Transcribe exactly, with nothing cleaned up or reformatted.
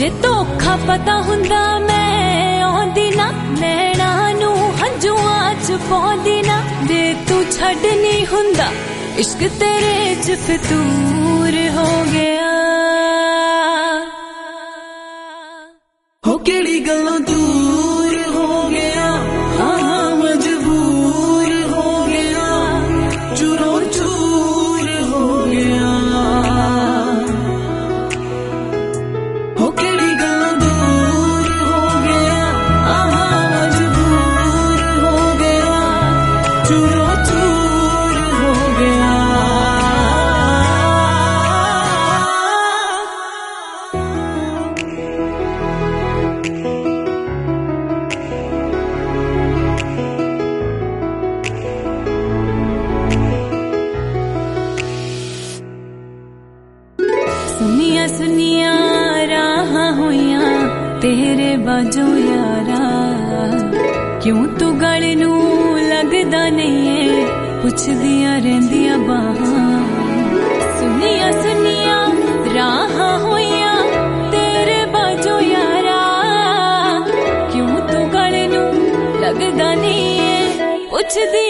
जे धोखा पता हुंदा मैं आंदी ना, नैना नू हंजुआं च पाउंदी ना। जे तू छड्डनी हुंदा इश्क तेरे च फितूर हो गया। हो केड़ी गल्लों दूर हो गया, हाँ मजबूर हो गया, चूरों चूर हो गया। हो केड़ी गल्लों दूर हो गया, हाँ मजबूर हो गया, चूरों चूर हो गया। सुनिया सुनिया राह होइया तेरे बाजो यारा, क्यों तू गल नू लगदा नहीं है, पुछदिया रहंदिया बाहां। सुनिया सुनिया राह होइया तेरे बाजो यारा, क्यों तू गल नू लगदा नहीं है, पुछदी